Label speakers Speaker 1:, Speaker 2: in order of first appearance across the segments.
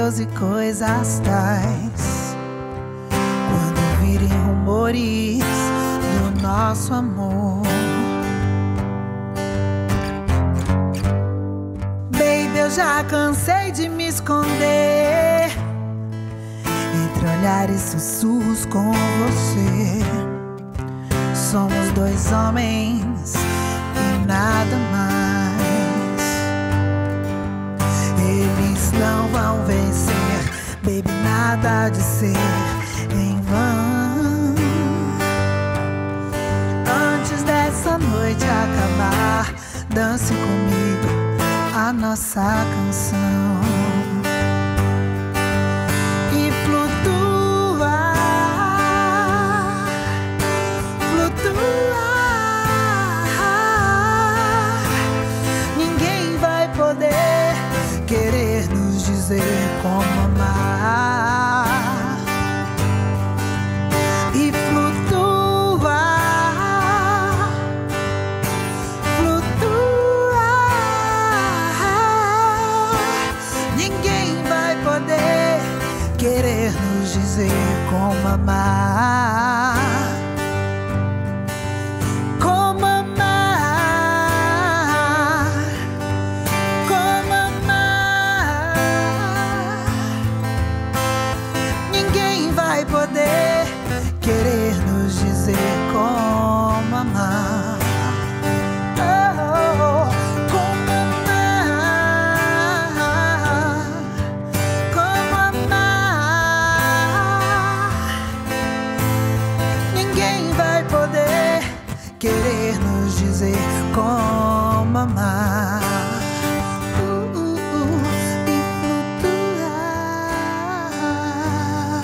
Speaker 1: Deus e coisas tais, quando virem rumores do nosso amor. Baby, eu já cansei de me esconder entre olhares e sussurros com você. Somos dois homens e nada mais. Eles não vão vencer, baby, nada de ser em vão. Antes dessa noite acabar, dance comigo a nossa canção e flutua, flutua. Ninguém vai poder querer nos dizer como amar. E flutua, flutua. Ninguém vai poder querer nos dizer como amar. Como amar, como amar. Ninguém vai poder querer nos dizer como amar. Oh, como amar, como amar. Ninguém vai poder querer nos dizer como amar. E flutuar,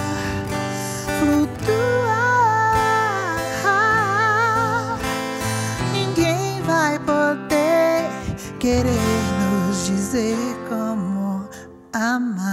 Speaker 1: flutuar. Ninguém vai poder querer nos dizer como amar.